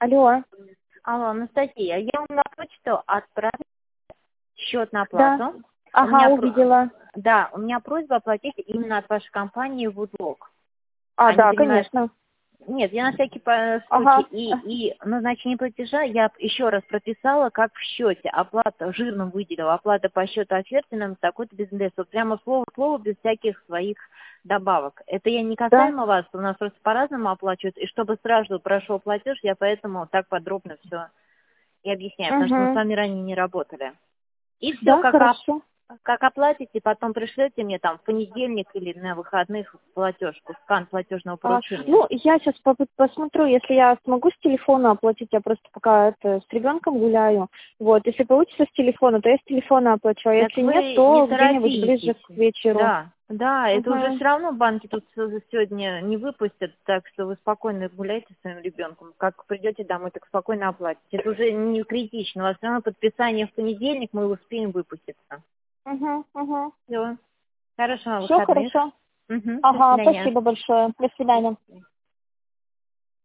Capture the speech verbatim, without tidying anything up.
Алло. Алло, Анастасия, я вам на почту отправила счет на Да. оплату. У Ага, меня про- увидела. Да, у меня просьба оплатить именно от вашей компании Woodlock. А, Они да, принимают- конечно. Нет, я на всякий по- Ага. случай и, и назначение платежа я еще раз прописала, как в счете. Оплата жирным выделила, оплата по счету офертиным такой-то без эн дэ эс. Вот прямо слово в слово, без всяких своих добавок. Это я не Да. касаемо вас, у нас просто по-разному оплачивают. И чтобы сразу прошел платеж, я поэтому так подробно все и объясняю, потому что мы с Угу. вами ранее не работали. И все, Да, как, оп- хорошо. как оплатите, потом пришлете мне там в понедельник или на выходных платежку, скан платежного А, поручения. ну, я сейчас посмотрю, если я смогу с телефона оплатить, я просто пока это с ребенком гуляю. Вот, если получится с телефона, то я с телефона оплачу, а Так если вы нет, то не где-нибудь ближе торопитесь. к вечеру. Да, да, это уже Угу. все равно банки тут с- сегодня не выпустят, так что вы спокойно гуляйте с своим ребенком. Как придете домой, так спокойно оплатите. Это уже не критично. У вас все равно подписание в понедельник, мы успеем выпуститься. Угу, угу. Все. Хорошего Все выходных. хорошо. Угу. До Ага, свидания. спасибо большое. До свидания.